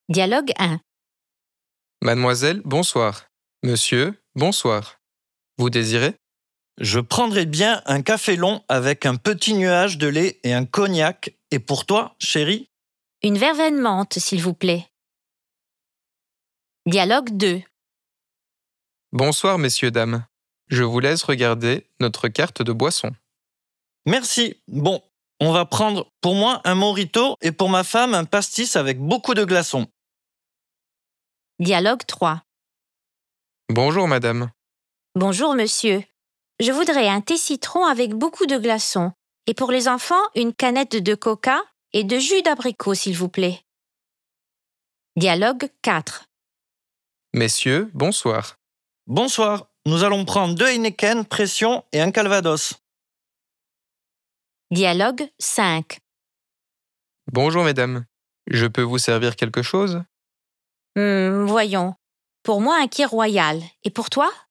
Dialogue 1. Mademoiselle, bonsoir. Monsieur, bonsoir. Vous désirez? Je prendrais bien un café long avec un petit nuage de lait et un cognac. Et pour toi, chérie? Une verveine menthe, s'il vous plaît. Dialogue 2. Bonsoir, messieurs, dames. Je vous laisse regarder notre carte de boisson. Merci. Bon, on va prendre pour moi un mojito et pour ma femme un pastis avec beaucoup de glaçons. Dialogue 3. Bonjour, madame. Bonjour, monsieur. Je voudrais un thé citron avec beaucoup de glaçons. Et pour les enfants, une canette de coca et de jus d'abricot, s'il vous plaît. Dialogue 4. Messieurs, bonsoir. Bonsoir. Nous allons prendre 2 Heineken, pression et un Calvados. Dialogue 5. Bonjour, mesdames. Je peux vous servir quelque chose? Voyons. Pour moi, un kir royal. Et pour toi?